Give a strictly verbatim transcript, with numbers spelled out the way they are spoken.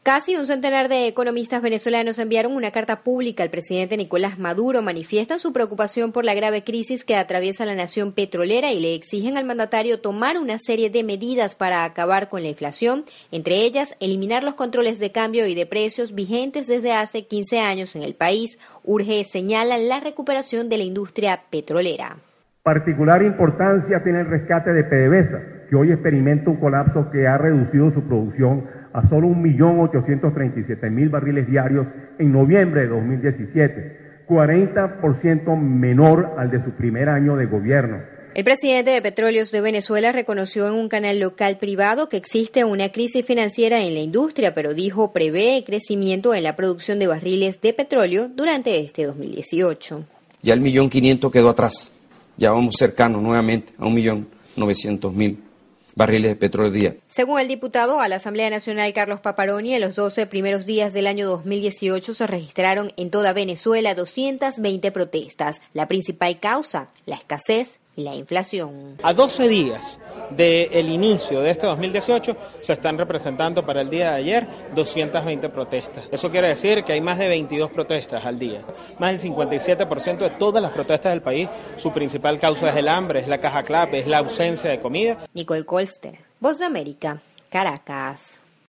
Casi un centenar de economistas venezolanos enviaron una carta pública al presidente Nicolás Maduro. Manifiestan su preocupación por la grave crisis que atraviesa la nación petrolera y le exigen al mandatario tomar una serie de medidas para acabar con la inflación, entre ellas eliminar los controles de cambio y de precios vigentes desde hace quince años en el país. Urge, señalan, la recuperación de la industria petrolera. Particular importancia tiene el rescate de PDVSA, que hoy experimenta un colapso que ha reducido su producción a solo un millón ochocientos treinta y siete mil barriles diarios en noviembre de dos mil diecisiete, cuarenta por ciento menor al de su primer año de gobierno. El presidente de Petróleos de Venezuela reconoció en un canal local privado que existe una crisis financiera en la industria, pero dijo prevé crecimiento en la producción de barriles de petróleo durante este dos mil dieciocho. Ya el millón quinientos quedó atrás, ya vamos cercanos nuevamente a un millón novecientos mil barriles de petróleo día. Según el diputado a la Asamblea Nacional Carlos Paparoni, en los doce primeros días del año dos mil dieciocho se registraron en toda Venezuela doscientas veinte protestas. La principal causa, la escasez y la inflación. A doce días del inicio de este dos mil dieciocho se están representando para el día de ayer doscientas veinte protestas. Eso quiere decir que hay más de veintidós protestas al día. Más del cincuenta y siete por ciento de todas las protestas del país, su principal causa es el hambre, es la caja clave, es la ausencia de comida. Nicole Colster, Voz de América, Caracas.